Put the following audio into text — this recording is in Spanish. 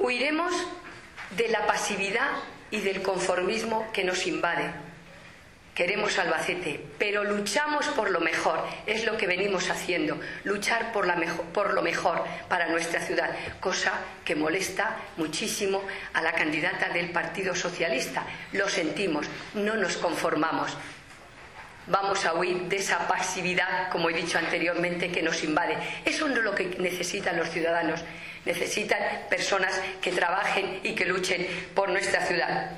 Huiremos de la pasividad y del conformismo que nos invade. Queremos Albacete, pero luchamos por lo mejor, es lo que venimos haciendo, luchar por lo mejor para nuestra ciudad, cosa que molesta muchísimo a la candidata del Partido Socialista. Lo sentimos, no nos conformamos. Vamos a huir de esa pasividad, como he dicho anteriormente, que nos invade. Eso no es lo que necesitan los ciudadanos. Necesitan personas que trabajen y que luchen por nuestra ciudad.